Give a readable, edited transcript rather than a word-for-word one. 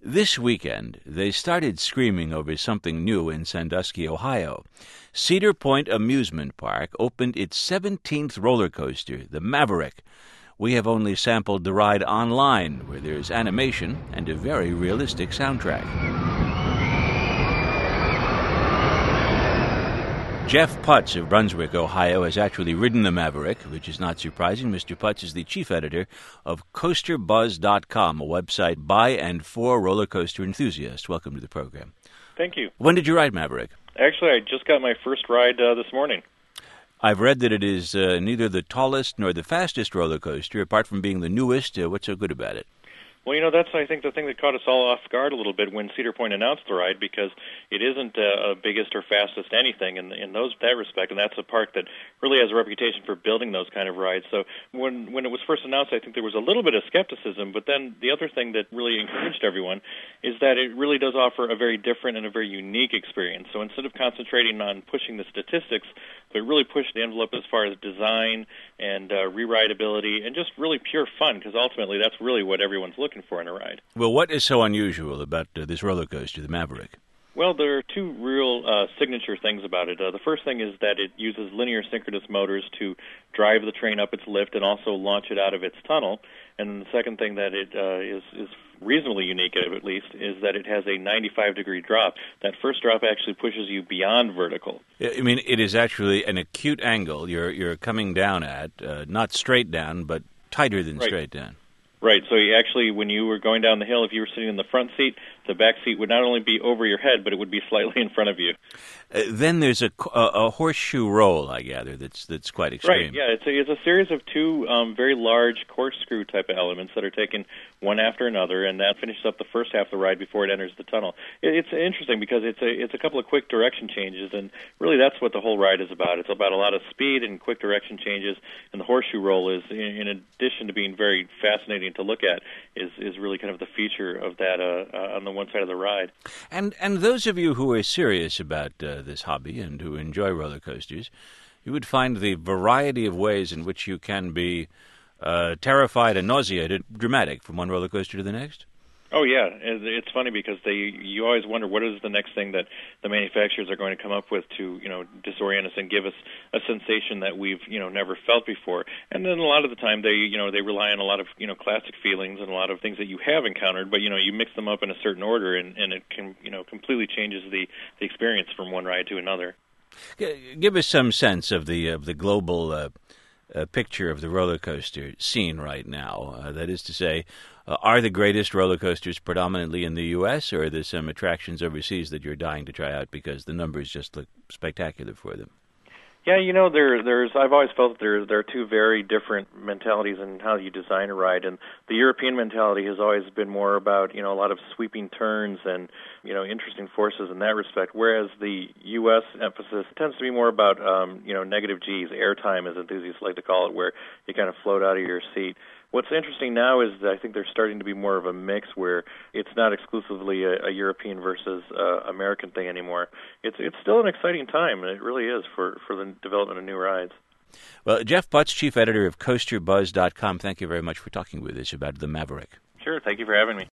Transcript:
This weekend, they started screaming over something new in Sandusky, Ohio. Cedar Point Amusement Park opened its 17th roller coaster, the Maverick. We have only sampled the ride online, where there's animation and a very realistic soundtrack. Jeff Putz of Brunswick, Ohio, has actually ridden the Maverick, which is not surprising. Mr. Putz is the chief editor of CoasterBuzz.com, a website by and for roller coaster enthusiasts. Welcome to the program. Thank you. When did you ride Maverick? Actually, I just got my first ride this morning. I've read that it is neither the tallest nor the fastest roller coaster, apart from being the newest. What's so good about it? Well, that's, I think, the thing that caught us all off guard a little bit when Cedar Point announced the ride, because it isn't a biggest or fastest anything in that respect, and that's a park that really has a reputation for building those kind of rides. So when it was first announced, I think there was a little bit of skepticism, but then the other thing that really encouraged everyone is that it really does offer a very different and a very unique experience. So instead of concentrating on pushing the statistics, but really pushed the envelope as far as design and re-rideability and just really pure fun, because ultimately that's really what everyone's looking for in a ride. Well, what is so unusual about this roller coaster, the Maverick? Well, there are two real signature things about it. The first thing is that it uses linear synchronous motors to drive the train up its lift and also launch it out of its tunnel. And the second thing that it is reasonably unique, at least, is that it has a 95-degree drop. That first drop actually pushes you beyond vertical. I mean, it is actually an acute angle you're coming down at, not straight down, but tighter than straight down. Right, so you actually, when you were going down the hill, if you were sitting in the front seat, the back seat would not only be over your head, but it would be slightly in front of you. Then there's a horseshoe roll, I gather, that's quite extreme. Right, yeah, it's a series of two very large corkscrew type of elements that are taken one after another, and that finishes up the first half of the ride before it enters the tunnel. It's interesting because it's a couple of quick direction changes, and really that's what the whole ride is about. It's about a lot of speed and quick direction changes, and the horseshoe roll is, in addition to being very fascinating to look at, is really kind of the feature of that on the one side of the ride. And those of you who are serious about this hobby and who enjoy roller coasters, you would find the variety of ways in which you can be terrified and nauseated dramatic from one roller coaster to the next. Oh, yeah. It's funny because you always wonder what is the next thing that the manufacturers are going to come up with to, disorient us and give us a sensation that we've, never felt before. And then a lot of the time they rely on a lot of, classic feelings and a lot of things that you have encountered, but, you mix them up in a certain order and it can, completely changes the experience from one ride to another. Give us some sense of the global picture of the roller coaster scene right now. That is to say, are the greatest roller coasters predominantly in the U.S., or are there some attractions overseas that you're dying to try out because the numbers just look spectacular for them? Yeah, I've always felt that there are two very different mentalities in how you design a ride, and the European mentality has always been more about, a lot of sweeping turns and, interesting forces in that respect, whereas the U.S. emphasis tends to be more about, negative G's, airtime, as enthusiasts like to call it, where you kind of float out of your seat. What's interesting now is that I think there's starting to be more of a mix where it's not exclusively a European versus American thing anymore. It's still an exciting time, and it really is for the development of new rides. Well, Jeff Putz, chief editor of CoasterBuzz.com, thank you very much for talking with us about the Maverick. Sure, thank you for having me.